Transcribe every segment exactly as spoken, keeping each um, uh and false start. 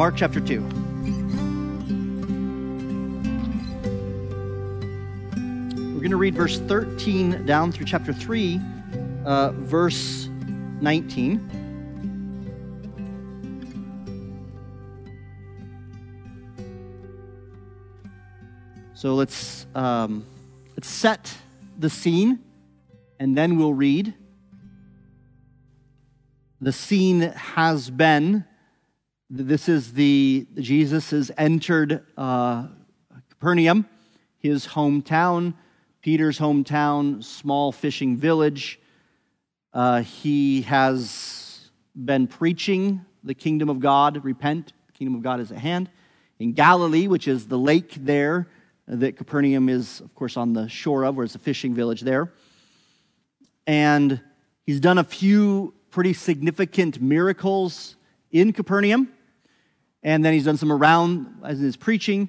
Mark chapter two. We're going to read verse thirteen down through chapter three, uh, verse nineteen. So let's um, let's set the scene, and then we'll read. The scene has been. This is the, Jesus has entered uh, Capernaum, his hometown, Peter's hometown, small fishing village. Uh, he has been preaching the kingdom of God, repent, the kingdom of God is at hand. In Galilee, which is the lake there, that Capernaum is, of course, on the shore of, where it's a fishing village there. And he's done a few pretty significant miracles in Capernaum. And then he's done some around as in his preaching.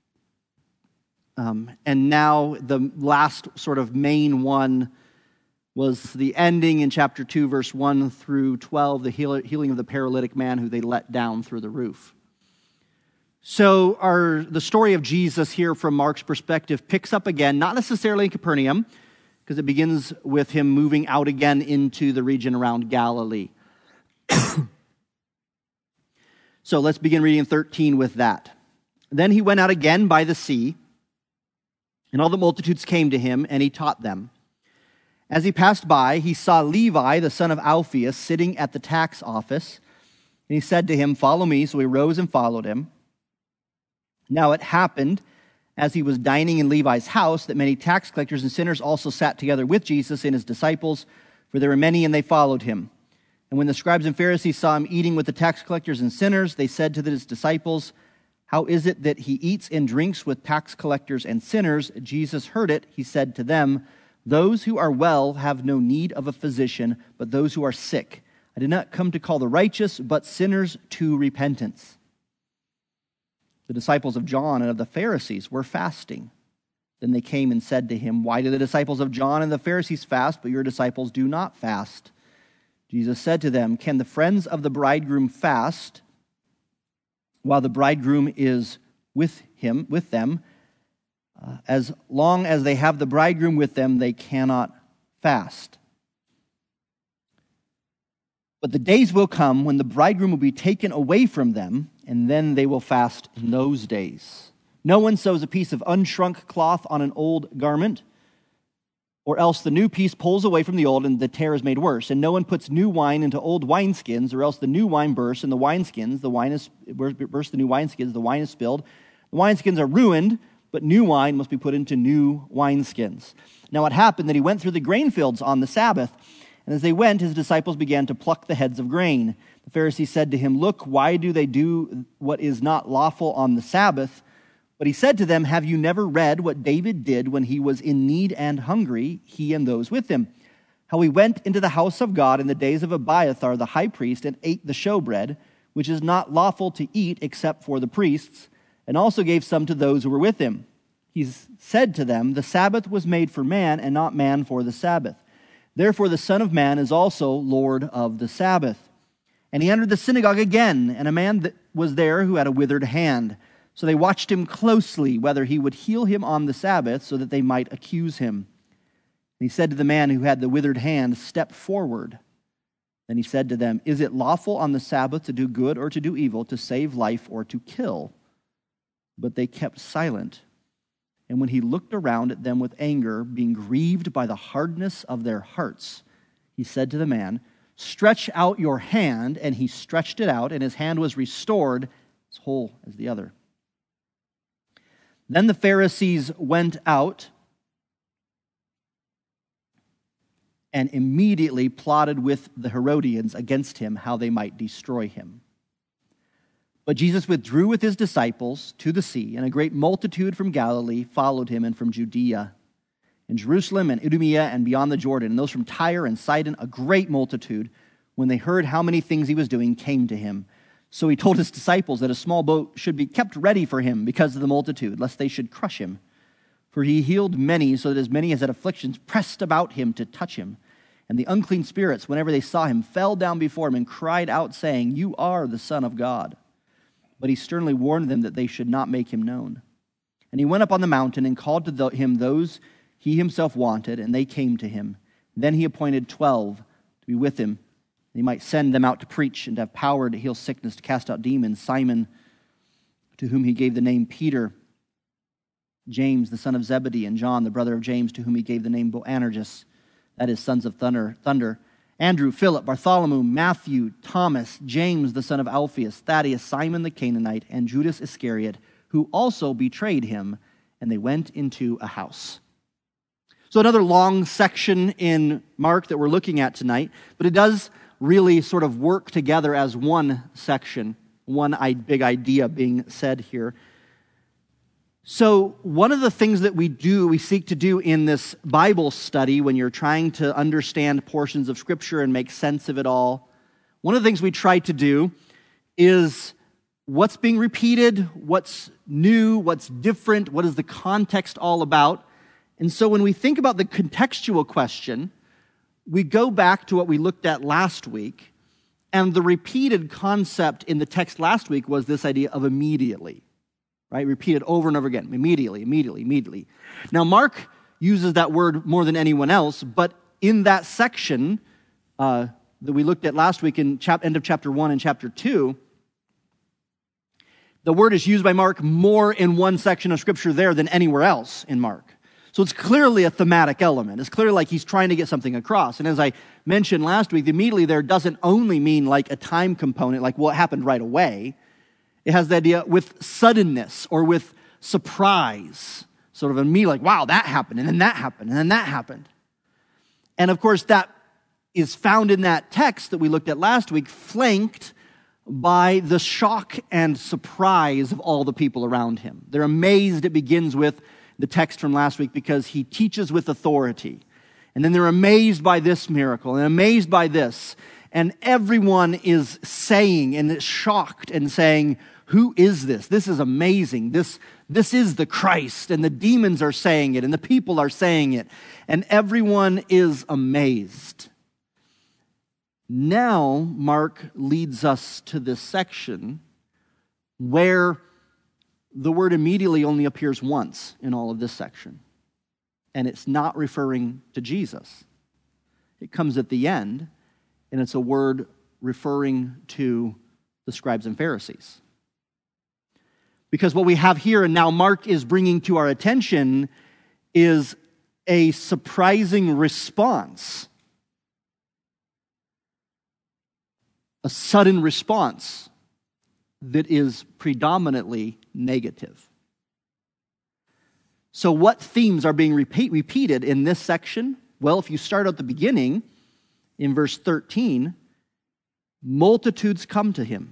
Um, and now the last sort of main one was the ending in chapter two, verse one through twelve, the heal- healing of the paralytic man who they let down through the roof. So our the story of Jesus here from Mark's perspective picks up again, not necessarily in Capernaum, because it begins with him moving out again into the region around Galilee. So let's begin reading thirteen with that. Then he went out again by the sea, and all the multitudes came to him, and he taught them. As he passed by, he saw Levi, the son of Alphaeus, sitting at the tax office, and he said to him, "Follow me." So he rose and followed him. Now it happened, as he was dining in Levi's house, that many tax collectors and sinners also sat together with Jesus and his disciples, for there were many, and they followed him. And when the scribes and Pharisees saw him eating with the tax collectors and sinners, they said to his disciples, "How is it that he eats and drinks with tax collectors and sinners?" Jesus heard it. He said to them, "Those who are well have no need of a physician, but those who are sick. I did not come to call the righteous, but sinners to repentance." The disciples of John and of the Pharisees were fasting. Then they came and said to him, "Why do the disciples of John and the Pharisees fast, but your disciples do not fast?" Jesus said to them, "Can the friends of the bridegroom fast while the bridegroom is with him, with them? Uh, as long as they have the bridegroom with them, they cannot fast. But the days will come when the bridegroom will be taken away from them, and then they will fast in those days. No one sews a piece of unshrunk cloth on an old garment, or else the new piece pulls away from the old, and the tear is made worse. And no one puts new wine into old wineskins, or else the new wine bursts, and the wineskins, the wine is bursts the new wineskins, the wine is spilled. The wineskins are ruined, but new wine must be put into new wineskins. Now it happened that he went through the grain fields on the Sabbath, and as they went, his disciples began to pluck the heads of grain. The Pharisees said to him, "Look, why do they do what is not lawful on the Sabbath?" But he said to them, "Have you never read what David did when he was in need and hungry, he and those with him? How he went into the house of God in the days of Abiathar the high priest and ate the showbread, which is not lawful to eat except for the priests, and also gave some to those who were with him. He said to them, the Sabbath was made for man and not man for the Sabbath. Therefore the Son of Man is also Lord of the Sabbath." And he entered the synagogue again, and a man that was there who had a withered hand. So they watched him closely, whether he would heal him on the Sabbath, so that they might accuse him. And he said to the man who had the withered hand, "Step forward." Then he said to them, "Is it lawful on the Sabbath to do good or to do evil, to save life or to kill?" But they kept silent. And when he looked around at them with anger, being grieved by the hardness of their hearts, he said to the man, "Stretch out your hand." And he stretched it out, and his hand was restored, as whole as the other. Then the Pharisees went out and immediately plotted with the Herodians against him, how they might destroy him. But Jesus withdrew with his disciples to the sea, and a great multitude from Galilee followed him, and from Judea and Jerusalem and Idumea and beyond the Jordan, and those from Tyre and Sidon, a great multitude, when they heard how many things he was doing, came to him. So he told his disciples that a small boat should be kept ready for him because of the multitude, lest they should crush him. For he healed many, so that as many as had afflictions pressed about him to touch him. And the unclean spirits, whenever they saw him, fell down before him and cried out, saying, "You are the Son of God." but he sternly warned them that they should not make him known. And he went up on the mountain and called to the, him those he himself wanted, and they came to him. Then he appointed twelve to be with him. He might send them out to preach and to have power to heal sickness, to cast out demons. Simon, to whom he gave the name Peter, James, the son of Zebedee, and John, the brother of James, to whom he gave the name Boanerges, that is, sons of thunder, thunder. Andrew, Philip, Bartholomew, Matthew, Thomas, James, the son of Alphaeus, Thaddeus, Simon the Canaanite, and Judas Iscariot, who also betrayed him, and they went into a house. So another long section in Mark that we're looking at tonight, but it does really sort of work together as one section, one big idea being said here. So one of the things that we do, we seek to do in this Bible study when you're trying to understand portions of Scripture and make sense of it all, one of the things we try to do is what's being repeated, what's new, what's different, what is the context all about. And so when we think about the contextual question, we go back to what we looked at last week, and the repeated concept in the text last week was this idea of immediately. Right, repeated over and over again, immediately, immediately, immediately. Now, Mark uses that word more than anyone else, but in that section uh, that we looked at last week in chap- end of chapter one and chapter two, the word is used by Mark more in one section of Scripture there than anywhere else in Mark. So it's clearly a thematic element. It's clearly like he's trying to get something across. And as I mentioned last week, the immediately there doesn't only mean like a time component, like what happened right away. It has the idea with suddenness or with surprise, sort of a me like, wow, that happened, and then that happened, and then that happened. And of course, that is found in that text that we looked at last week, flanked by the shock and surprise of all the people around him. They're amazed, it begins with the text from last week, because he teaches with authority. And then they're amazed by this miracle, and amazed by this. And everyone is saying and is shocked and saying, who is this? This is amazing. This, this is the Christ. And the demons are saying it, and the people are saying it. And everyone is amazed. Now, Mark leads us to this section where the word immediately only appears once in all of this section. And it's not referring to Jesus. It comes at the end. And it's a word referring to the scribes and Pharisees. Because what we have here, and now Mark is bringing to our attention, is a surprising response. A sudden response that is predominantly negative. So what themes are being repeat, repeated in this section? Well, if you start at the beginning, in verse thirteen, multitudes come to him.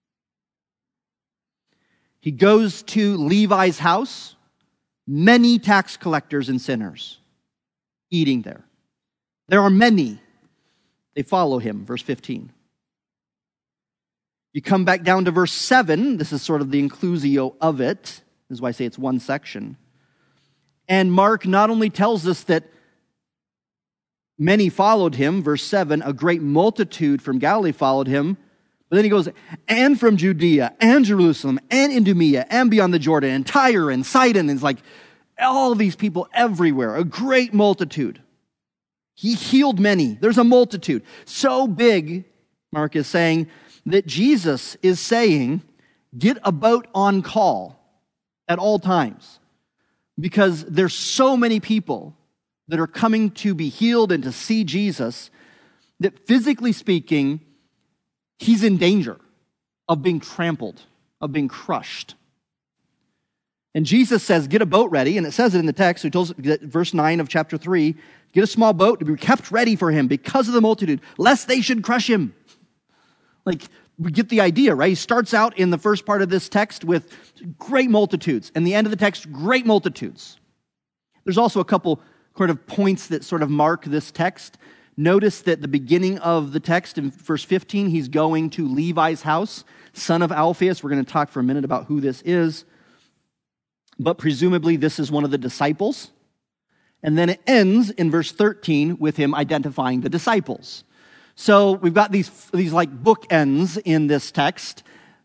He goes to Levi's house, many tax collectors and sinners eating there. There are many. They follow him, verse fifteen. You come back down to verse seven. This is sort of the inclusio of it. This is why I say it's one section. And Mark not only tells us that many followed him, verse seven, a great multitude from Galilee followed him. But then he goes, and from Judea, and Jerusalem, and Idumea, and beyond the Jordan, and Tyre, and Sidon. And it's like all these people everywhere, a great multitude. He healed many. There's a multitude. So big, Mark is saying, that Jesus is saying, get a boat on call at all times. Because there's so many people that are coming to be healed and to see Jesus, that physically speaking, he's in danger of being trampled, of being crushed. And Jesus says, get a boat ready, and it says it in the text, so he tells verse nine of chapter three, get a small boat to be kept ready for him because of the multitude, lest they should crush him. Like, we get the idea, right? He starts out in the first part of this text with great multitudes, and the end of the text, great multitudes. There's also a couple sort of points that sort of mark this text. Notice that the beginning of the text in verse fifteen, he's going to Levi's house, son of Alphaeus. We're going to talk for a minute about who this is. But presumably this is one of the disciples. And then it ends in verse thirteen with him identifying the disciples. So we've got these, these like bookends in this text.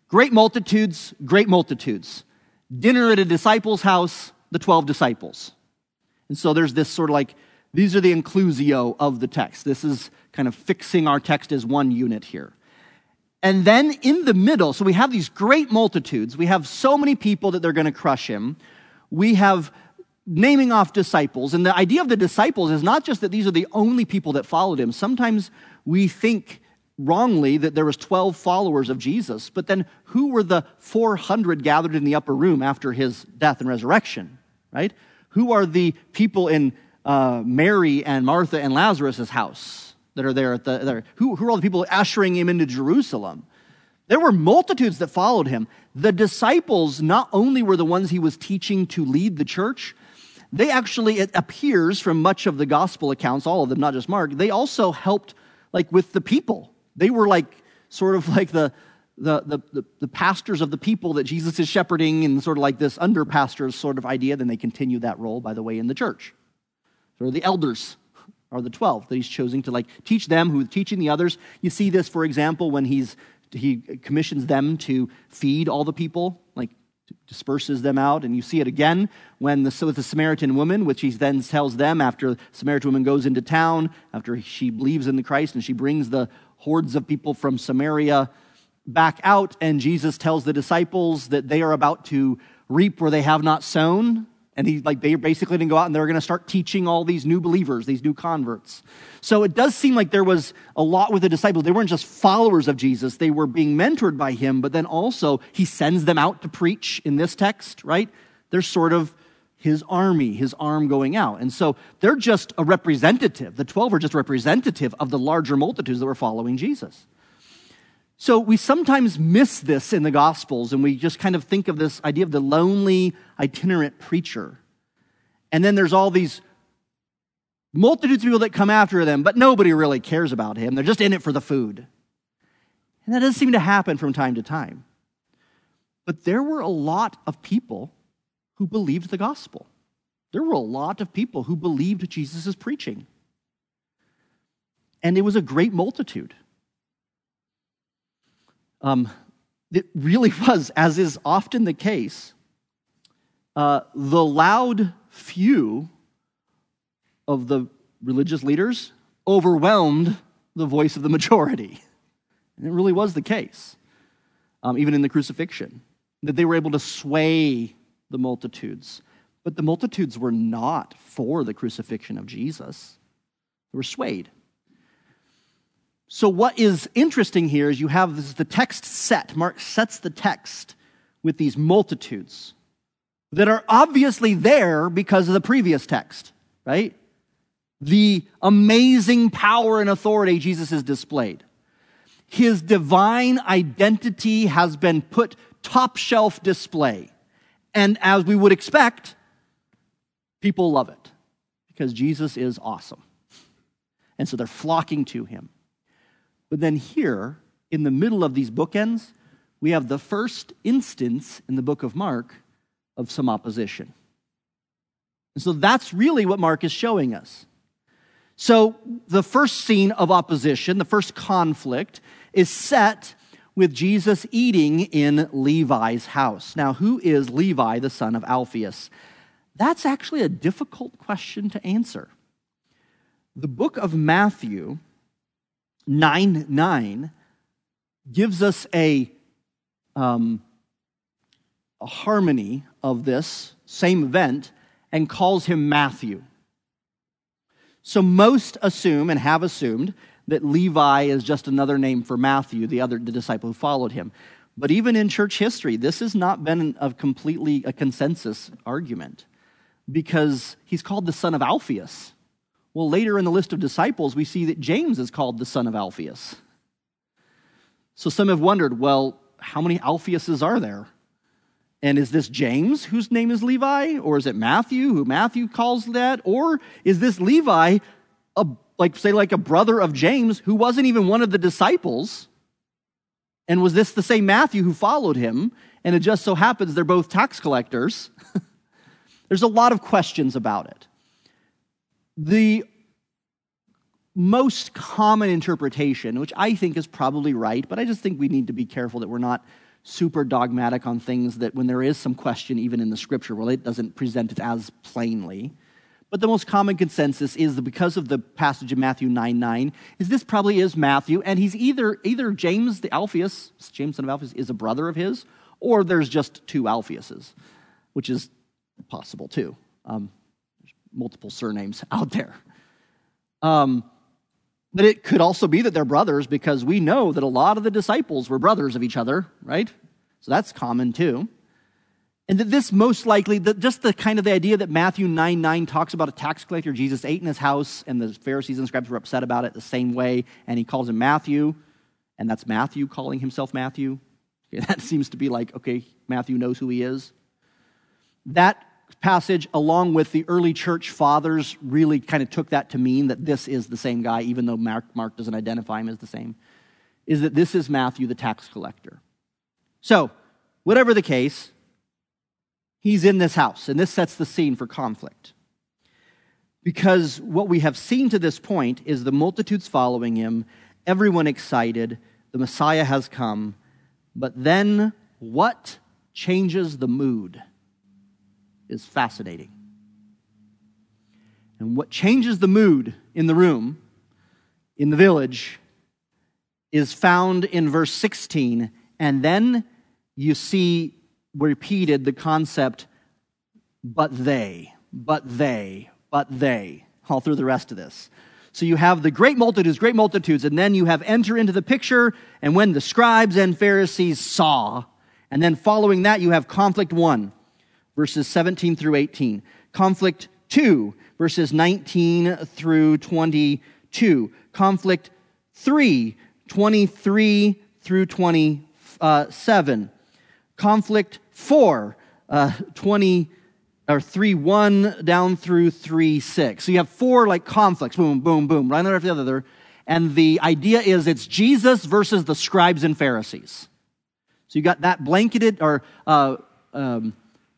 great multitudes, great multitudes. Dinner at a disciple's house, the twelve disciples. And so there's this sort of like, these are the inclusio of the text. This is kind of fixing our text as one unit here. And then in the middle, so we have these great multitudes. We have so many people that they're going to crush him. We have naming off disciples. And the idea of the disciples is not just that these are the only people that followed him. Sometimes we think wrongly that there was twelve followers of Jesus, but then who were the four hundred gathered in the upper room after his death and resurrection, right? Who are the people in uh, Mary and Martha and Lazarus' house that are there at the, there? Who, who are all the people ushering him into Jerusalem? There were multitudes that followed him. The disciples not only were the ones he was teaching to lead the church, they actually, it appears from much of the gospel accounts, all of them, not just Mark, they also helped like with the people. They were like sort of like the, the, the, the, the pastors of the people that Jesus is shepherding, and sort of like this under pastors sort of idea. Then they continue that role, by the way, in the church. So the elders are the twelve that he's choosing to like teach them, who are teaching the others. You see this, for example, when he's he commissions them to feed all the people, like disperses them out. And you see it again when the, with the Samaritan woman, which he then tells them after the Samaritan woman goes into town, after she believes in the Christ, and she brings the hordes of people from Samaria back out, and Jesus tells the disciples that they are about to reap where they have not sown. And he, like, they're basically going to go out and they're going to start teaching all these new believers, these new converts. So it does seem like there was a lot with the disciples. They weren't just followers of Jesus. They were being mentored by him, but then also he sends them out to preach in this text, right? They're sort of his army, his arm going out. And so they're just a representative. The twelve are just representative of the larger multitudes that were following Jesus. So we sometimes miss this in the Gospels, and we just kind of think of this idea of the lonely, itinerant preacher. And then there's all these multitudes of people that come after them, but nobody really cares about him. They're just in it for the food. And that does seem to happen from time to time. But there were a lot of people who believed the gospel. There were a lot of people who believed Jesus' preaching. And it was a great multitude. Um, it really was, as is often the case, uh, the loud few of the religious leaders overwhelmed the voice of the majority. And it really was the case, um, even in the crucifixion, that they were able to sway the multitudes. But the multitudes were not for the crucifixion of Jesus. They were swayed. So what is interesting here is you have this, the text set. Mark sets the text with these multitudes that are obviously there because of the previous text, right? The amazing power and authority Jesus has displayed. His divine identity has been put top shelf display. And as we would expect, people love it because Jesus is awesome. And so they're flocking to him. But then here, in the middle of these bookends, we have the first instance in the book of Mark of some opposition. And so that's really what Mark is showing us. So the first scene of opposition, the first conflict, is set with Jesus eating in Levi's house. Now, who is Levi, the son of Alphaeus? That's actually a difficult question to answer. The book of Matthew nine nine gives us a, um, a harmony of this same event and calls him Matthew. So most assume and have assumed that Levi is just another name for Matthew, the other the disciple who followed him. But even in church history, this has not been a completely a consensus argument because he's called the son of Alphaeus. Well, later in the list of disciples, we see that James is called the son of Alphaeus. So some have wondered, well, how many Alphaeuses are there? And is this James, whose name is Levi? Or is it Matthew, who Matthew calls that? Or is this Levi, a, like say like a brother of James, who wasn't even one of the disciples? And was this the same Matthew who followed him? And it just so happens they're both tax collectors. There's a lot of questions about it. The most common interpretation, which I think is probably right, but I just think we need to be careful that we're not super dogmatic on things that when there is some question even in the scripture, well, it doesn't present it as plainly. But the most common consensus is that because of the passage in Matthew nine nine, is this probably is Matthew, and he's either either James the Alphaeus, James son of Alphaeus, is a brother of his, or there's just two Alphaeuses, which is possible too. Um, there's multiple surnames out there. Um, but it could also be that they're brothers, because we know that a lot of the disciples were brothers of each other, right? So that's common too. And that this most likely, that just the kind of the idea that Matthew nine nine talks about a tax collector Jesus ate in his house, and the Pharisees and scribes were upset about it the same way, and he calls him Matthew, and that's Matthew calling himself Matthew. Okay, that seems to be like, okay, Matthew knows who he is. That passage, along with the early church fathers, really kind of took that to mean that this is the same guy, even though Mark, Mark doesn't identify him as the same, is that this is Matthew the tax collector. So, whatever the case, he's in this house, and this sets the scene for conflict. Because what we have seen to this point is the multitudes following him, everyone excited, the Messiah has come, but then what changes the mood is fascinating. And what changes the mood in the room, in the village, is found in verse sixteen, and then you see repeated the concept, but they, but they, but they, all through the rest of this. So you have the great multitudes, great multitudes, and then you have enter into the picture, and when the scribes and Pharisees saw, and then following that you have conflict one, verses seventeen through eighteen. Conflict two, verses nineteen through twenty-two. Conflict three, twenty-three through twenty-seven. Conflict four, uh, twenty or three one down through three six. So you have four like conflicts, boom, boom, boom, right after the other. And the idea is it's Jesus versus the scribes and Pharisees. So you got that blanketed or uh, um,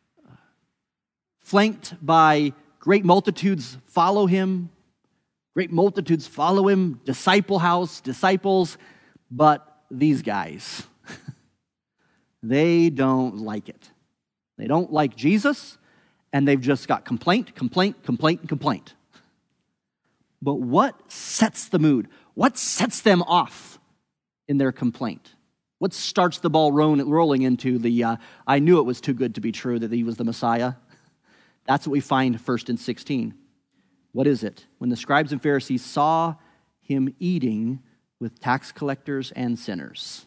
flanked by great multitudes follow him. Great multitudes follow him. Disciple house, disciples, but these guys. They don't like it. They don't like Jesus, and they've just got complaint, complaint, complaint, complaint. But what sets the mood? What sets them off in their complaint? What starts the ball rolling into the, uh, I knew it was too good to be true that he was the Messiah? That's what we find first in sixteen. What is it? When the scribes and Pharisees saw him eating with tax collectors and sinners.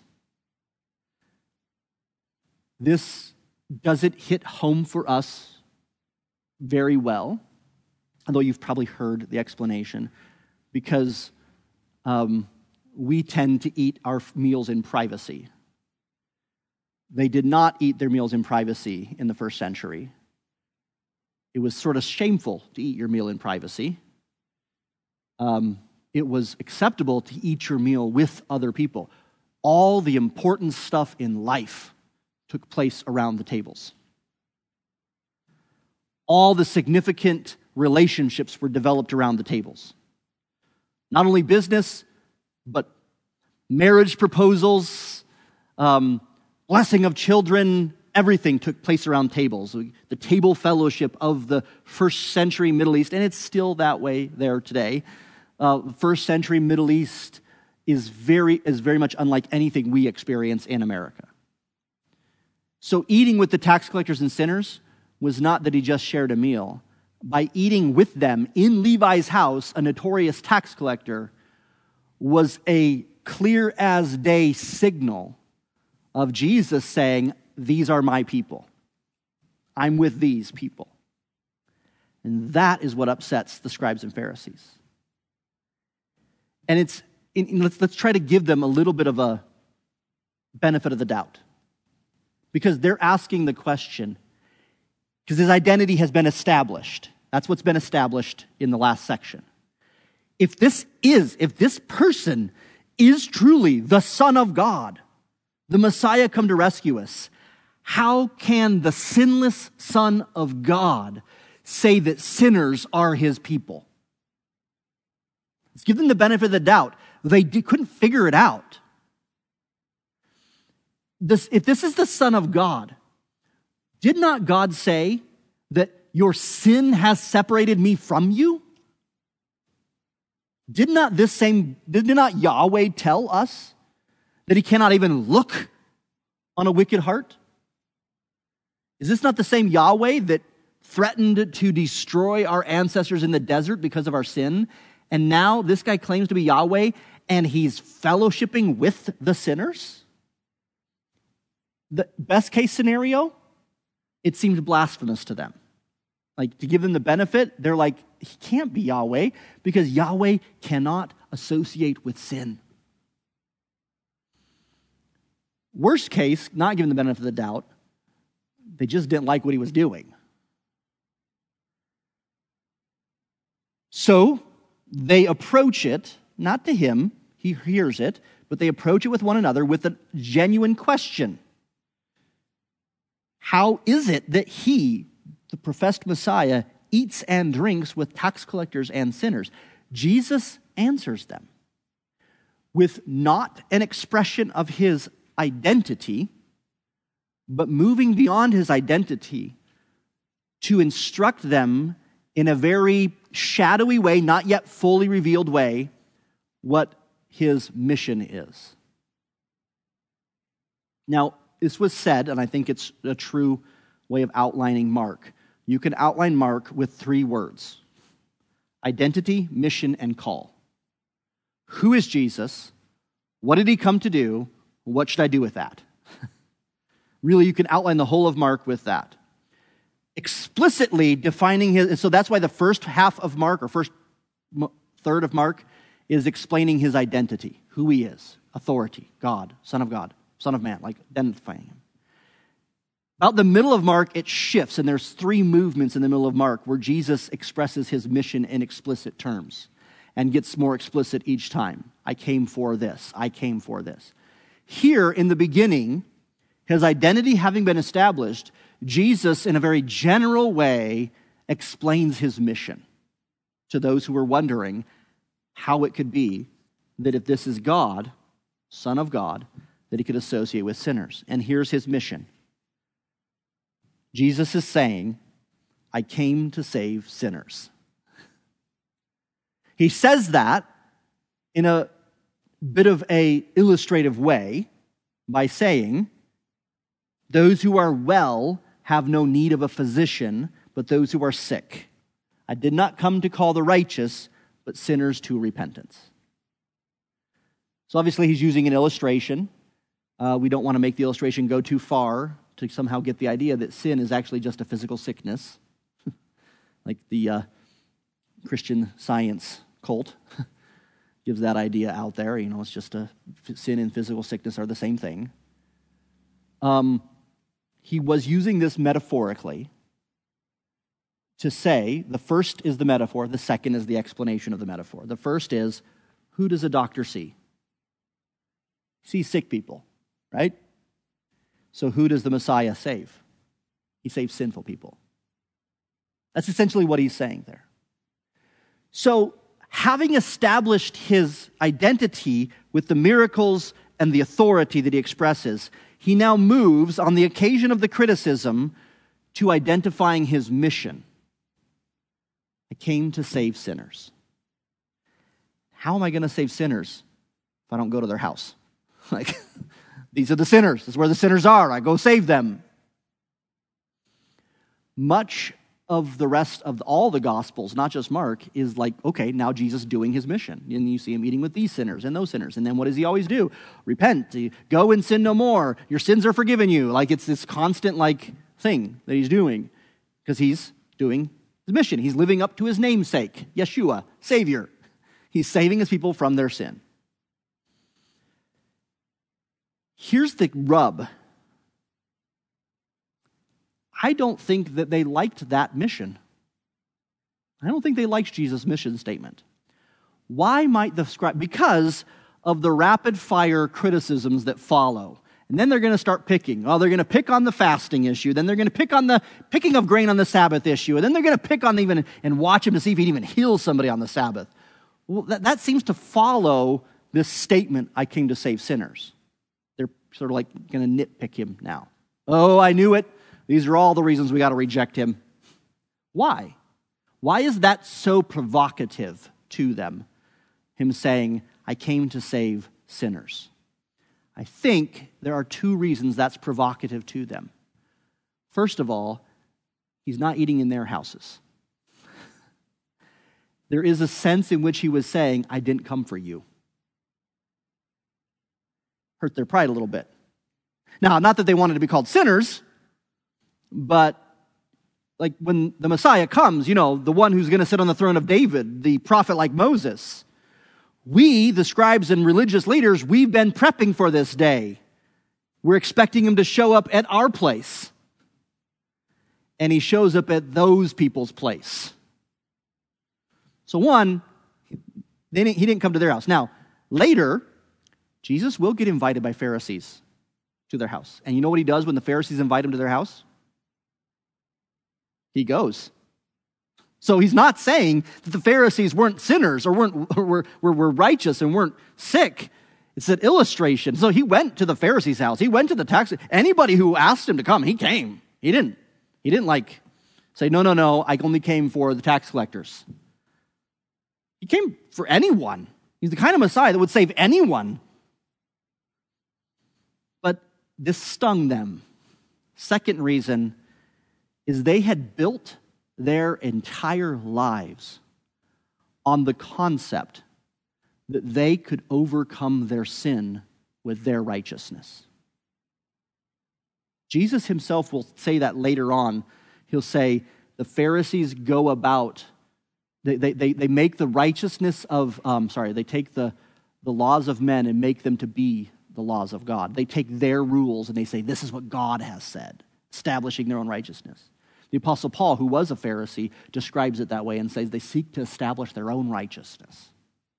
This doesn't hit home for us very well, although you've probably heard the explanation, because um, we tend to eat our meals in privacy. They did not eat their meals in privacy in the first century. It was sort of shameful to eat your meal in privacy. Um, it was acceptable to eat your meal with other people. All the important stuff in life took place around the tables. All the significant relationships were developed around the tables. Not only business, but marriage proposals, um, blessing of children, everything took place around tables. The table fellowship of the first century Middle East, and it's still that way there today. Uh, first century Middle East is very, is very much unlike anything we experience in America. So eating with the tax collectors and sinners was not that he just shared a meal. By eating with them in Levi's house, a notorious tax collector, was a clear as day signal of Jesus saying, these are my people. I'm with these people. And that is what upsets the scribes and Pharisees. And it's, let's, let's try to give them a little bit of a benefit of the doubt. Because they're asking the question, because his identity has been established. That's what's been established in the last section. If this is, if this person is truly the Son of God, the Messiah come to rescue us, how can the sinless Son of God say that sinners are his people? Let's give them the benefit of the doubt. They couldn't figure it out. this, if this is the Son of God, did not God say that your sin has separated me from you? Did not this same, did not Yahweh tell us that he cannot even look on a wicked heart? Is this not the same Yahweh that threatened to destroy our ancestors in the desert because of our sin? And now this guy claims to be Yahweh and he's fellowshipping with the sinners? The best case scenario, it seems blasphemous to them. Like, to give them the benefit, they're like, he can't be Yahweh because Yahweh cannot associate with sin. Worst case, not given the benefit of the doubt, they just didn't like what he was doing. So they approach it, not to him, he hears it, but they approach it with one another with a genuine question. How is it that he, the professed Messiah, eats and drinks with tax collectors and sinners? Jesus answers them with not an expression of his identity, but moving beyond his identity to instruct them in a very shadowy way, not yet fully revealed way, what his mission is. Now, this was said, and I think it's a true way of outlining Mark. You can outline Mark with three words: identity, mission, and call. Who is Jesus? What did he come to do? What should I do with that? Really, you can outline the whole of Mark with that. Explicitly defining his, and so that's why the first half of Mark, or first third of Mark, is explaining his identity, who he is, authority, God, Son of God, Son of Man, like identifying him. About the middle of Mark, it shifts, and there's three movements in the middle of Mark where Jesus expresses his mission in explicit terms and gets more explicit each time. I came for this. I came for this. Here, in the beginning, his identity having been established, Jesus, in a very general way, explains his mission to those who were wondering how it could be that if this is God, Son of God, that he could associate with sinners. And here's his mission. Jesus is saying, I came to save sinners. He says that in a bit of an illustrative way by saying, those who are well have no need of a physician, but those who are sick. I did not come to call the righteous, but sinners to repentance. So obviously he's using an illustration. Uh, we don't want to make the illustration go too far to somehow get the idea that sin is actually just a physical sickness, like the uh, Christian Science cult gives that idea out there. You know, it's just a sin and physical sickness are the same thing. Um, he was using this metaphorically to say the first is the metaphor, the second is the explanation of the metaphor. The first is, who does a doctor see? He sees sick people, right? So who does the Messiah save? He saves sinful people. That's essentially what he's saying there. So having established his identity with the miracles and the authority that he expresses, he now moves on the occasion of the criticism to identifying his mission. I came to save sinners. How am I going to save sinners if I don't go to their house? Like, these are the sinners. This is where the sinners are. I go save them. Much of the rest of all the Gospels, not just Mark, is like, okay, now Jesus doing his mission. And you see him eating with these sinners and those sinners. And then what does he always do? Repent. Go and sin no more. Your sins are forgiven you. Like, it's this constant, like, thing that he's doing because he's doing his mission. He's living up to his namesake, Yeshua, Savior. He's saving his people from their sin. Here's the rub. I don't think that they liked that mission. I don't think they liked Jesus' mission statement. Why might the scribe? Because of the rapid-fire criticisms that follow. And then they're going to start picking. Oh, they're going to pick on the fasting issue. Then they're going to pick on the picking of grain on the Sabbath issue. And then they're going to pick on even and watch him to see if he'd even heal somebody on the Sabbath. Well, that, that seems to follow this statement, I came to save sinners. They're sort of like going to nitpick him now. Oh, I knew it. These are all the reasons we got to reject him. Why? Why is that so provocative to them? Him saying, I came to save sinners. I think there are two reasons that's provocative to them. First of all, he's not eating in their houses. There is a sense in which he was saying, I didn't come for you. Hurt their pride a little bit. Now, not that they wanted to be called sinners, but like when the Messiah comes, you know, the one who's going to sit on the throne of David, the prophet like Moses, we, the scribes and religious leaders, we've been prepping for this day. We're expecting him to show up at our place. And he shows up at those people's place. So one, they didn't, he didn't come to their house. Now, later, Jesus will get invited by Pharisees to their house. And you know what he does when the Pharisees invite him to their house? He goes. So he's not saying that the Pharisees weren't sinners or weren't were, were, were righteous and weren't sick. It's an illustration. So he went to the Pharisees' house. He went to the tax. Anybody who asked him to come, he came. He didn't. He didn't like say, no, no, no, I only came for the tax collectors. He came for anyone. He's the kind of Messiah that would save anyone. But this stung them. Second reason is they had built their entire lives on the concept that they could overcome their sin with their righteousness. Jesus himself will say that later on. He'll say the Pharisees go about, they, they, they, they make the righteousness of, um, sorry, they take the, the laws of men and make them to be the laws of God. They take their rules and they say, this is what God has said, establishing their own righteousness. The Apostle Paul, who was a Pharisee, describes it that way and says they seek to establish their own righteousness.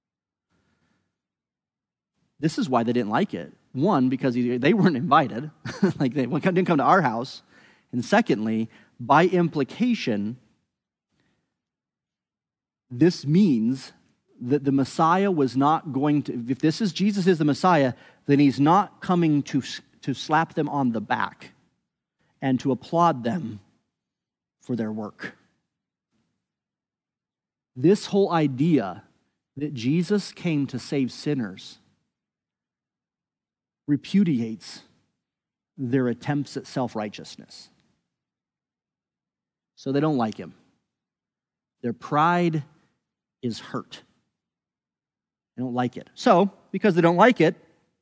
This is why they didn't like it. One, because they weren't invited. Like they didn't come to our house. And secondly, by implication, this means that the Messiah was not going to, if this is Jesus is the Messiah, then he's not coming to, to slap them on the back and to applaud them for their work. This whole idea that Jesus came to save sinners repudiates their attempts at self-righteousness. So they don't like him. Their pride is hurt. They don't like it. So, because they don't like it,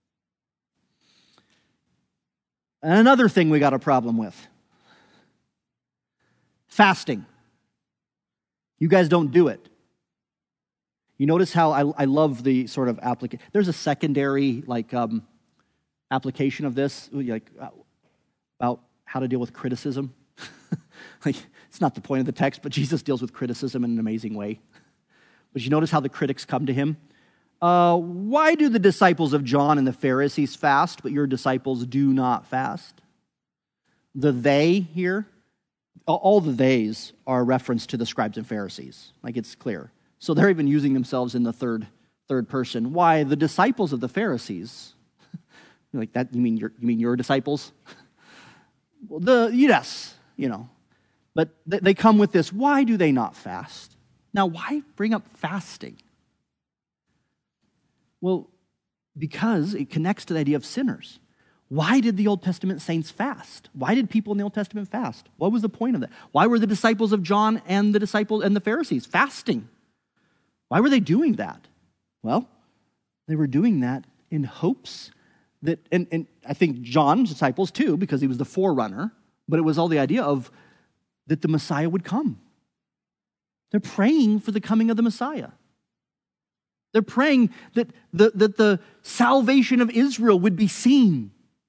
another thing we got a problem with. Fasting. You guys don't do it. You notice how I, I love the sort of application. There's a secondary like um, application of this, like uh, about how to deal with criticism. Like it's not the point of the text, but Jesus deals with criticism in an amazing way. But you notice how the critics come to him. Uh, why do the disciples of John and the Pharisees fast, but your disciples do not fast? The they here. All the theys are a reference to the scribes and Pharisees. Like it's clear. So they're even using themselves in the third third person. Why the disciples of the Pharisees? Like that? You mean your you mean your disciples? Well, the yes, you know. But they come with this. Why do they not fast? Now, why bring up fasting? Well, because it connects to the idea of sinners. Why did the Old Testament saints fast? Why did people in the Old Testament fast? What was the point of that? Why were the disciples of John and the disciples and the Pharisees fasting? Why were they doing that? Well, they were doing that in hopes that, and, and I think John's disciples too, because he was the forerunner, but it was all the idea of that the Messiah would come. They're praying for the coming of the Messiah. They're praying that the, that the salvation of Israel would be seen.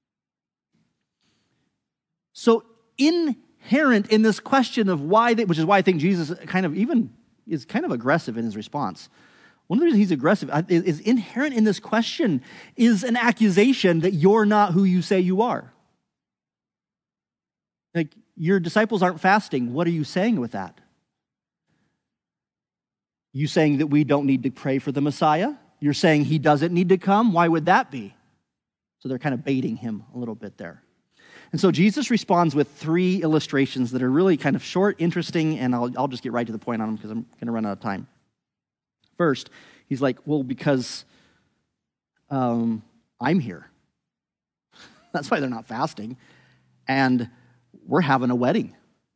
So inherent in this question of why, they, which is why I think Jesus kind of even is kind of aggressive in his response. One of the reasons he's aggressive is, is inherent in this question is an accusation that you're not who you say you are. Like, your disciples aren't fasting. What are you saying with that? You saying that we don't need to pray for the Messiah? You're saying he doesn't need to come? Why would that be? So they're kind of baiting him a little bit there. And so Jesus responds with three illustrations that are really kind of short, interesting, and I'll, I'll just get right to the point on them because I'm going to run out of time. First, he's like, well, because um, I'm here. That's why they're not fasting. And we're having a wedding.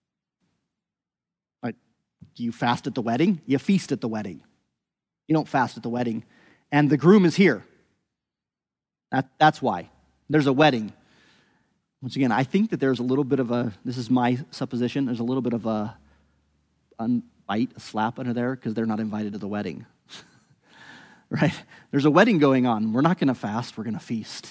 Like, do you fast at the wedding? You feast at the wedding. You don't fast at the wedding. And the groom is here. That, that's why. There's a wedding. Once again, I think that there's a little bit of a, this is my supposition, there's a little bit of a un, bite, a slap under there because they're not invited to the wedding. Right? There's a wedding going on. We're not going to fast. We're going to feast.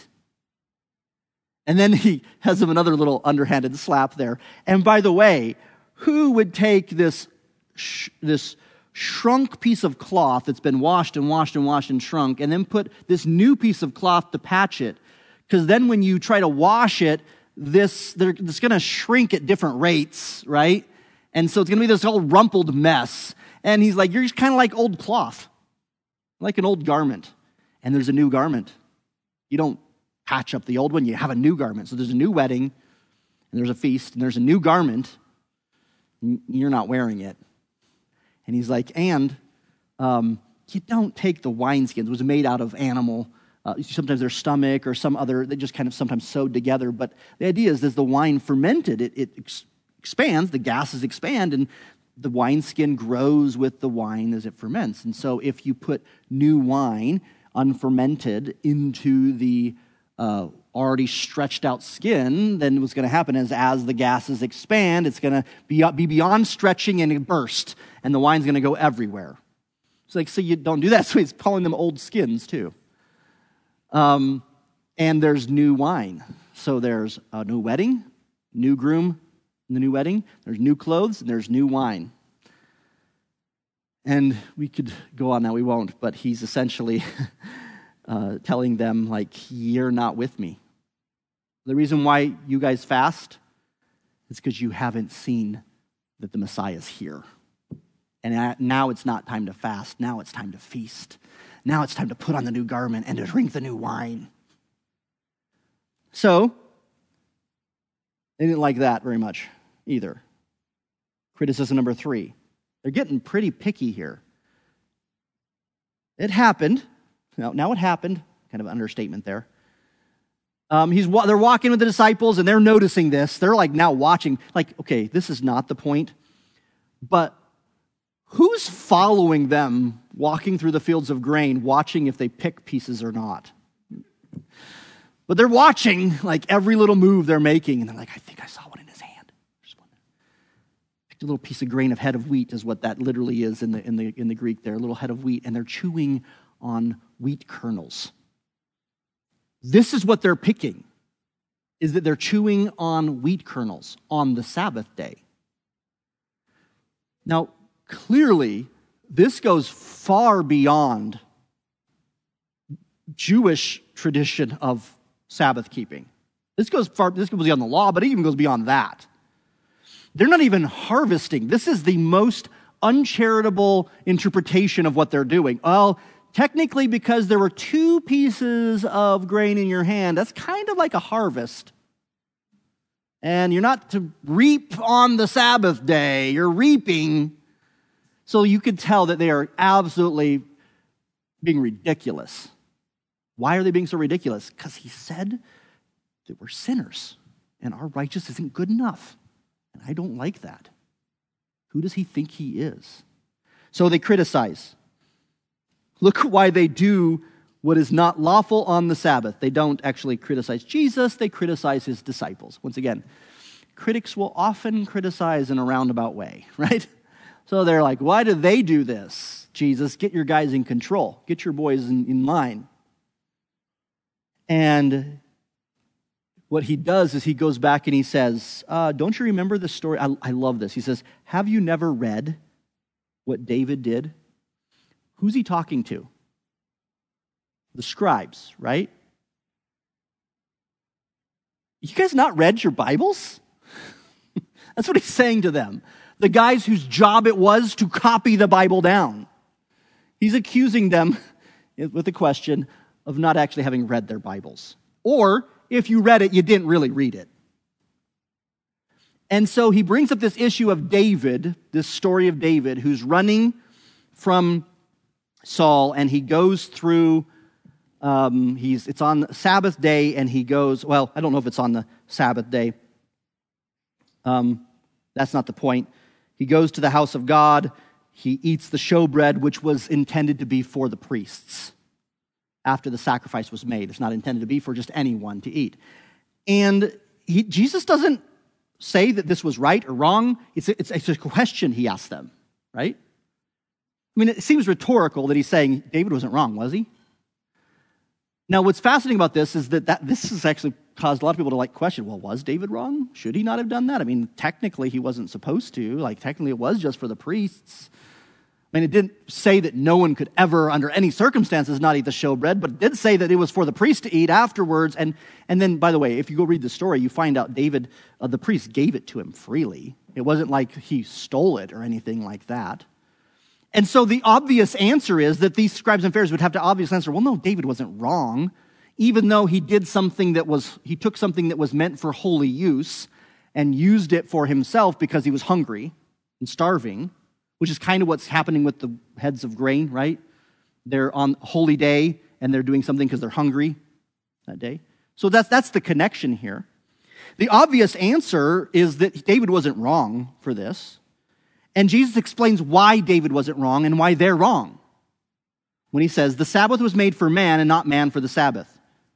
And then he has him another little underhanded slap there. And by the way, who would take this sh- this shrunk piece of cloth that's been washed and washed and washed and shrunk and then put this new piece of cloth to patch it? Because then when you try to wash it, this it's going to shrink at different rates, right? And so it's going to be this whole rumpled mess. And he's like, you're just kind of like old cloth, like an old garment. And there's a new garment. You don't patch up the old one, you have a new garment. So there's a new wedding, and there's a feast, and there's a new garment. You're not wearing it. And he's like, and um, you don't take the wineskins. It was made out of animal, uh, sometimes their stomach or some other, they just kind of sometimes sewed together. But the idea is as the wine fermented, it, it ex- expands, the gases expand, and the wineskin grows with the wine as it ferments. And so if you put new wine, unfermented, into the uh, already stretched out skin, then what's going to happen is as the gases expand, it's going to be, be beyond stretching and burst, and the wine's going to go everywhere. It's like, so you don't do that. So he's calling them old skins too. Um, and there's new wine. So there's a new wedding, new groom in the new wedding, there's new clothes, and there's new wine. And we could go on now, we won't, but he's essentially uh, telling them, like, you're not with me. The reason why you guys fast is because you haven't seen that the Messiah is here. And now it's not time to fast. Now it's time to feast. Now it's time to put on the new garment and to drink the new wine. So, they didn't like that very much either. Criticism number three. They're getting pretty picky here. It happened. Now, now it happened. Kind of an understatement there. Um, he's they're walking with the disciples, and they're noticing this. They're like now watching. Like, okay, this is not the point. But who's following them walking through the fields of grain, watching if they pick pieces or not? But they're watching like every little move they're making, and they're like, I think I saw one in his hand. There's one. Picked a little piece of grain of head of wheat is what that literally is in the in the in the Greek there, a little head of wheat, and they're chewing on wheat kernels. This is what they're picking, is that they're chewing on wheat kernels on the Sabbath day. Now, clearly, this goes far beyond Jewish tradition of Sabbath keeping. This goes far, this goes beyond the law, but it even goes beyond that. They're not even harvesting. This is the most uncharitable interpretation of what they're doing. Well, technically, because there were two pieces of grain in your hand, that's kind of like a harvest. And you're not to reap on the Sabbath day, you're reaping. So you could tell that they are absolutely being ridiculous. Why are they being so ridiculous? Because he said that we're sinners, and our righteousness isn't good enough. And I don't like that. Who does he think he is? So they criticize. Look why they do what is not lawful on the Sabbath. They don't actually criticize Jesus, they criticize his disciples. Once again, critics will often criticize in a roundabout way, right? So they're like, why do they do this? Jesus, get your guys in control. Get your boys in, in line. And what he does is he goes back and he says, uh, don't you remember the story? I, I love this. He says, have you never read what David did? Who's he talking to? The scribes, right? You guys not read your Bibles? That's what he's saying to them. The guys whose job it was to copy the Bible down. He's accusing them with the question of not actually having read their Bibles Or if you read it, you didn't really read it. And so he brings up this issue of David, this story of David, who's running from Saul, and he goes through, um, he's it's on the Sabbath day, and he goes, well, I don't know if it's on the Sabbath day. Um, that's not the point. He goes to the house of God. He eats the showbread, which was intended to be for the priests after the sacrifice was made. It's not intended to be for just anyone to eat. And he, Jesus doesn't say that this was right or wrong. It's a, it's, it's a question he asks them, right? I mean, it seems rhetorical that he's saying David wasn't wrong, was he? Now, what's fascinating about this is that, that this has actually caused a lot of people to like question, well, was David wrong? Should he not have done that? I mean, technically he wasn't supposed to. Like, technically it was just for the priests. I mean, it didn't say that no one could ever, under any circumstances, not eat the showbread, but it did say that it was for the priest to eat afterwards. And, and then, by the way, if you go read the story, you find out David, uh, the priest, gave it to him freely. It wasn't like he stole it or anything like that. And so the obvious answer is that these scribes and Pharisees would have to obviously answer, well, no, David wasn't wrong, even though he did something that was, he took something that was meant for holy use and used it for himself because he was hungry and starving, which is kind of what's happening with the heads of grain, right? They're on holy day and they're doing something because they're hungry that day. So that's, that's the connection here. The obvious answer is that David wasn't wrong for this. And Jesus explains why David wasn't wrong and why they're wrong when he says, the Sabbath was made for man and not man for the Sabbath.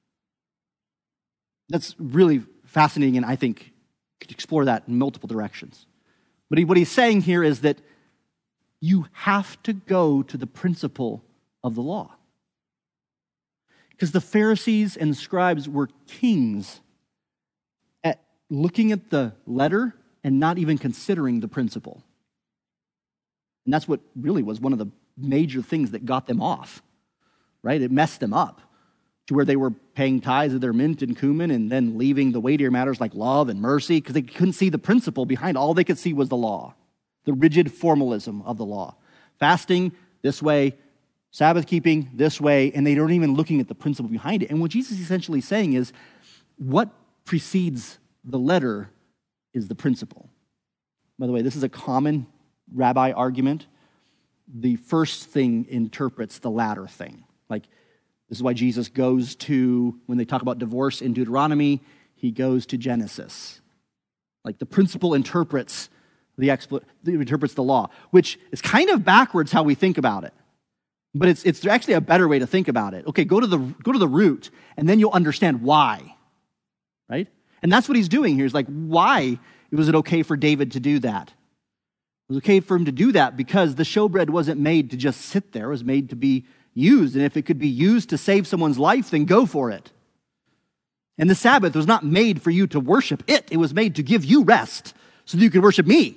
That's really fascinating, and I think you could explore that in multiple directions. But he, what he's saying here is that you have to go to the principle of the law. Because the Pharisees and scribes were kings at looking at the letter and not even considering the principle. And that's what really was one of the major things that got them off, right? It messed them up to where they were paying tithes of their mint and cumin and then leaving the weightier matters like love and mercy because they couldn't see the principle behind. All they could see was the law, the rigid formalism of the law. Fasting this way, Sabbath keeping this way, and they aren't even looking at the principle behind it. And what Jesus is essentially saying is what precedes the letter is the principle. By the way, this is a common rabbi argument. The first thing interprets the latter thing. Like, this is why Jesus goes to, when they talk about divorce in Deuteronomy, he goes to Genesis. Like, the principle interprets the expl- interprets the law, which is kind of backwards how we think about it. But it's it's actually a better way to think about it. Okay, go to the go to the root, and then you'll understand why. Right? And that's what he's doing here. He's like, why was it okay for David to do that? It was okay for him to do that because the showbread wasn't made to just sit there. It was made to be used. And if it could be used to save someone's life, then go for it. And the Sabbath was not made for you to worship it. It was made to give you rest so that you could worship me.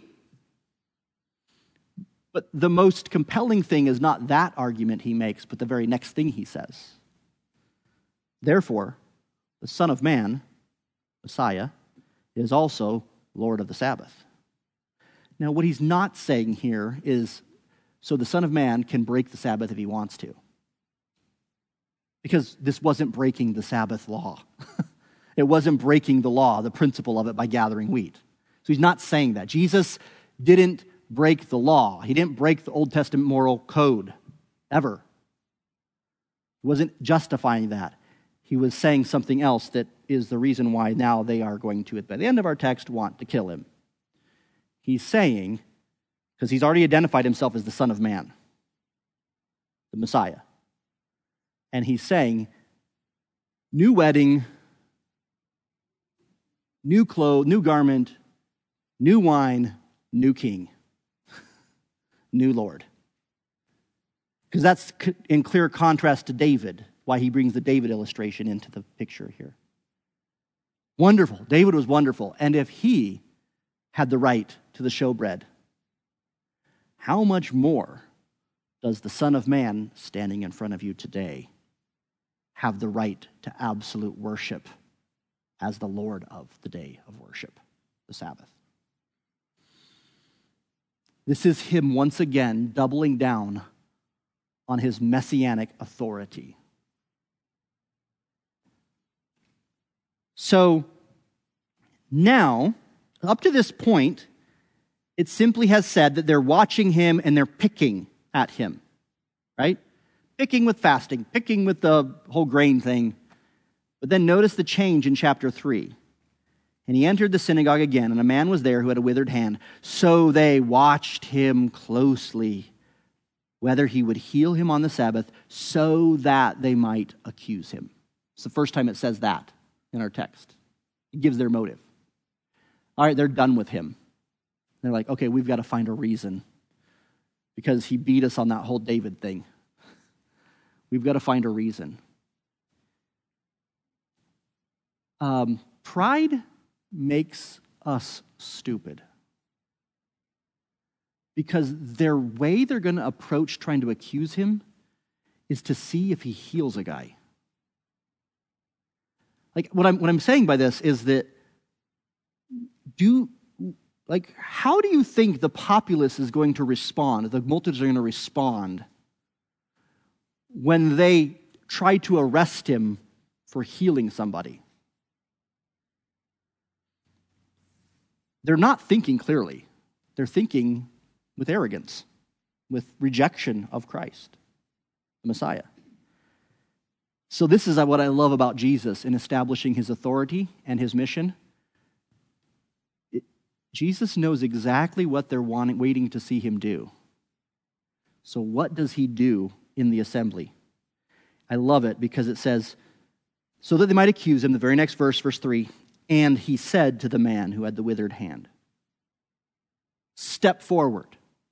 But the most compelling thing is not that argument he makes, but the very next thing he says. Therefore, the Son of Man, Messiah, is also Lord of the Sabbath. Now, what he's not saying here is, so the Son of Man can break the Sabbath if he wants to. Because this wasn't breaking the Sabbath law. It wasn't breaking the law, the principle of it, by gathering wheat. So he's not saying that. Jesus didn't break the law. He didn't break the Old Testament moral code, ever. He wasn't justifying that. He was saying something else that is the reason why now they are going to, by the end of our text, want to kill him. He's saying, because he's already identified himself as the Son of Man, the Messiah. And he's saying, new wedding, new clothes, new garment, new wine, new king, new Lord. Because that's in clear contrast to David, why he brings the David illustration into the picture here. Wonderful. David was wonderful. And if he had the right to the showbread, how much more does the Son of Man standing in front of you today have the right to absolute worship as the Lord of the day of worship, the Sabbath? This is him once again doubling down on his messianic authority. So now, up to this point, it simply has said that they're watching him and they're picking at him, right? Picking with fasting, picking with the whole grain thing. But then notice the change in chapter three. And he entered the synagogue again, and a man was there who had a withered hand. So they watched him closely, whether he would heal him on the Sabbath, so that they might accuse him. It's the first time it says that in our text. It gives their motive. All right, they're done with him. They're like, okay, we've got to find a reason because he beat us on that whole David thing. We've got to find a reason. Um, pride makes us stupid. Because their way they're going to approach trying to accuse him is to see if he heals a guy. Like, what I'm, what I'm saying by this is that do, like, how do you think the populace is going to respond, the multitudes are going to respond when they try to arrest him for healing somebody? They're not thinking clearly. They're thinking with arrogance, with rejection of Christ, the Messiah. So this is what I love about Jesus in establishing his authority and his mission. It, Jesus knows exactly what they're wanting, waiting to see him do. So what does he do in the assembly? I love it because it says, so that they might accuse him, the very next verse, verse three, and he said to the man who had the withered hand, step forward.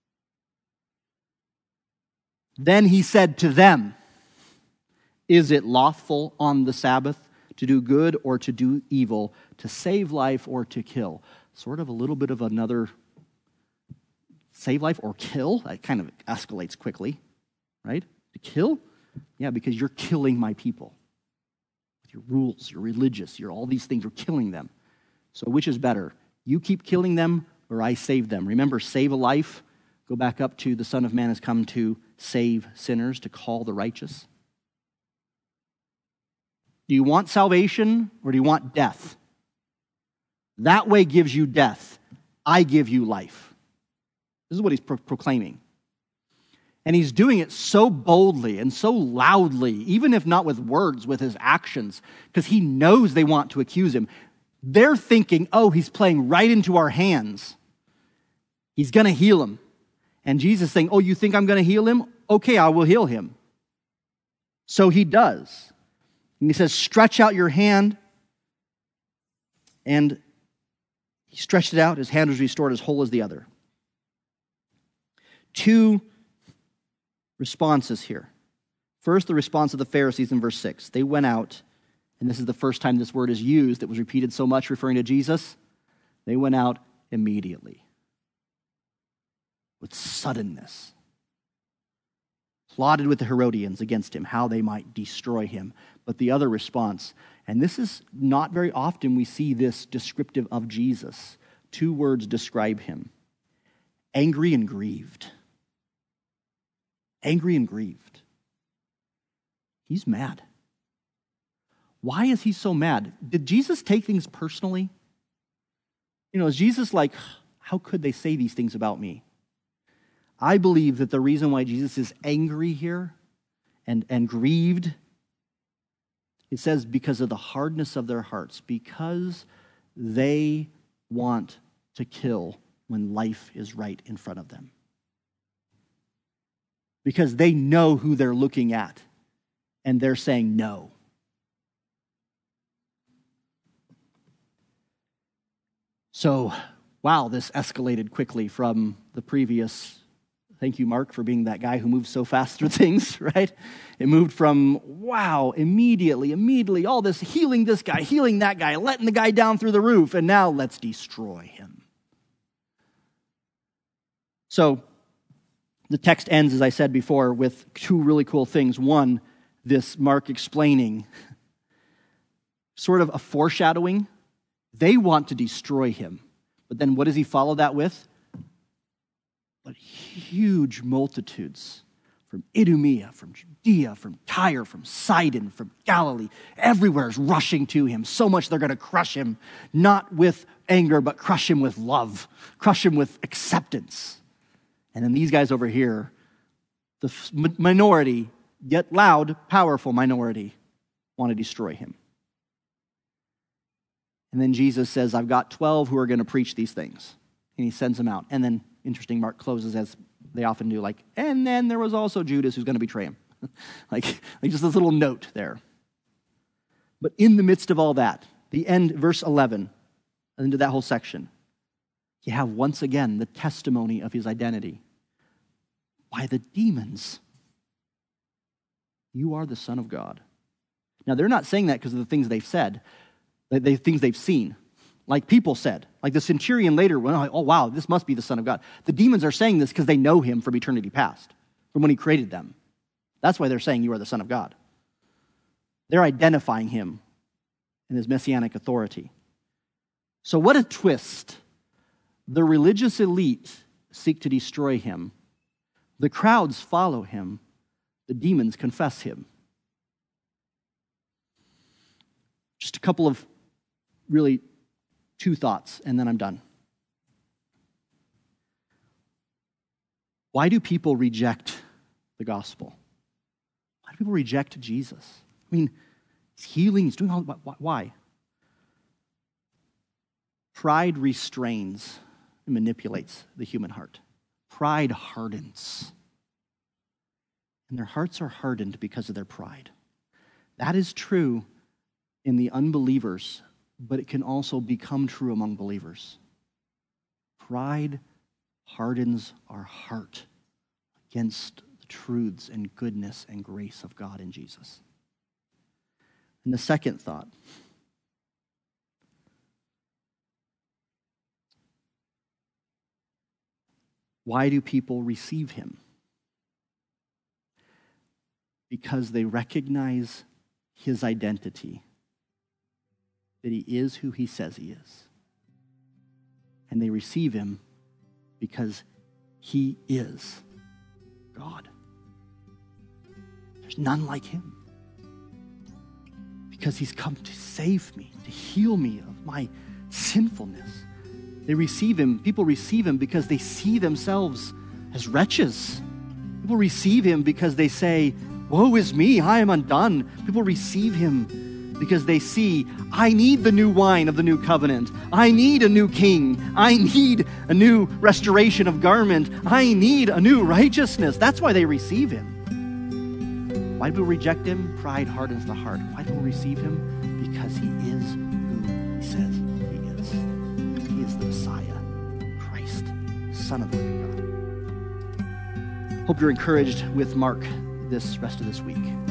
Then he said to them, is it lawful on the Sabbath to do good or to do evil, to save life or to kill? Sort of a little bit of another save life or kill. That kind of escalates quickly, right? To kill? Yeah, because you're killing my people. With your rules, you're religious, you're all these things, you're killing them. So which is better? You keep killing them or I save them? Remember, save a life. Go back up to the Son of Man has come to save sinners, to call the righteous. Do you want salvation or do you want death? That way gives you death. I give you life. This is what he's pro- proclaiming. And he's doing it so boldly and so loudly, even if not with words, with his actions, because he knows they want to accuse him. They're thinking, oh, he's playing right into our hands. He's going to heal him. And Jesus saying, oh, you think I'm going to heal him? Okay, I will heal him. So he does. And he says, stretch out your hand. And he stretched it out. His hand was restored as whole as the other. Two responses here. First, the response of the Pharisees in verse six. They went out, and this is the first time this word is used. It was repeated so much referring to Jesus. They went out immediately. With suddenness. Plotted with the Herodians against him, how they might destroy him. But the other response, and this is not very often we see this descriptive of Jesus. Two words describe him. Angry and grieved. Angry and grieved. He's mad. Why is he so mad? Did Jesus take things personally? You know, is Jesus like, how could they say these things about me? I believe that the reason why Jesus is angry here and, and grieved, it says because of the hardness of their hearts, because they want to kill when life is right in front of them. Because they know who they're looking at, and they're saying no. So, wow, this escalated quickly from the previous. Thank you, Mark, for being that guy who moves so fast through things, right? It moved from, wow, immediately, immediately, all this healing this guy, healing that guy, letting the guy down through the roof, and now let's destroy him. So, the text ends, as I said before, with two really cool things. One, this Mark explaining, sort of a foreshadowing. They want to destroy him. But then what does he follow that with? But huge multitudes from Idumea, from Judea, from Tyre, from Sidon, from Galilee. Everywhere is rushing to him, so much they're going to crush him, not with anger, but crush him with love, crush him with acceptance. And then these guys over here, the minority, yet loud, powerful minority, want to destroy him. And then Jesus says, I've got twelve who are going to preach these things. And he sends them out. And then, interesting, Mark closes as they often do, like, and then there was also Judas who's going to betray him. like, like just this little note there. But in the midst of all that, the end, verse eleven, into that whole section, you have once again the testimony of his identity. By the demons, you are the Son of God. Now, they're not saying that because of the things they've said, the things they've seen. Like people said, like the centurion later went, oh, wow, this must be the Son of God. The demons are saying this because they know him from eternity past, from when he created them. That's why they're saying you are the Son of God. They're identifying him in his messianic authority. So what a twist. The religious elite seek to destroy him. The crowds follow him. The demons confess him. Just a couple of really two thoughts, and then I'm done. Why do people reject the gospel? Why do people reject Jesus? I mean, he's healing, he's doing all that. Why? Pride restrains and manipulates the human heart. Pride hardens. And their hearts are hardened because of their pride. That is true in the unbelievers, but it can also become true among believers. Pride hardens our heart against the truths and goodness and grace of God in Jesus. And the second thought, why do people receive him? Because they recognize his identity, that he is who he says he is. And they receive him because he is God. There's none like him. Because he's come to save me, to heal me of my sinfulness. They receive him, people receive him because they see themselves as wretches. People receive him because they say, woe is me, I am undone. People receive him because they see, I need the new wine of the new covenant. I need a new king. I need a new restoration of garment. I need a new righteousness. That's why they receive him. Why do people reject him? Pride hardens the heart. Why do people receive him? Because he is who he says he is. He is the Messiah, Christ, Son of the living God. Hope you're encouraged with Mark this rest of this week.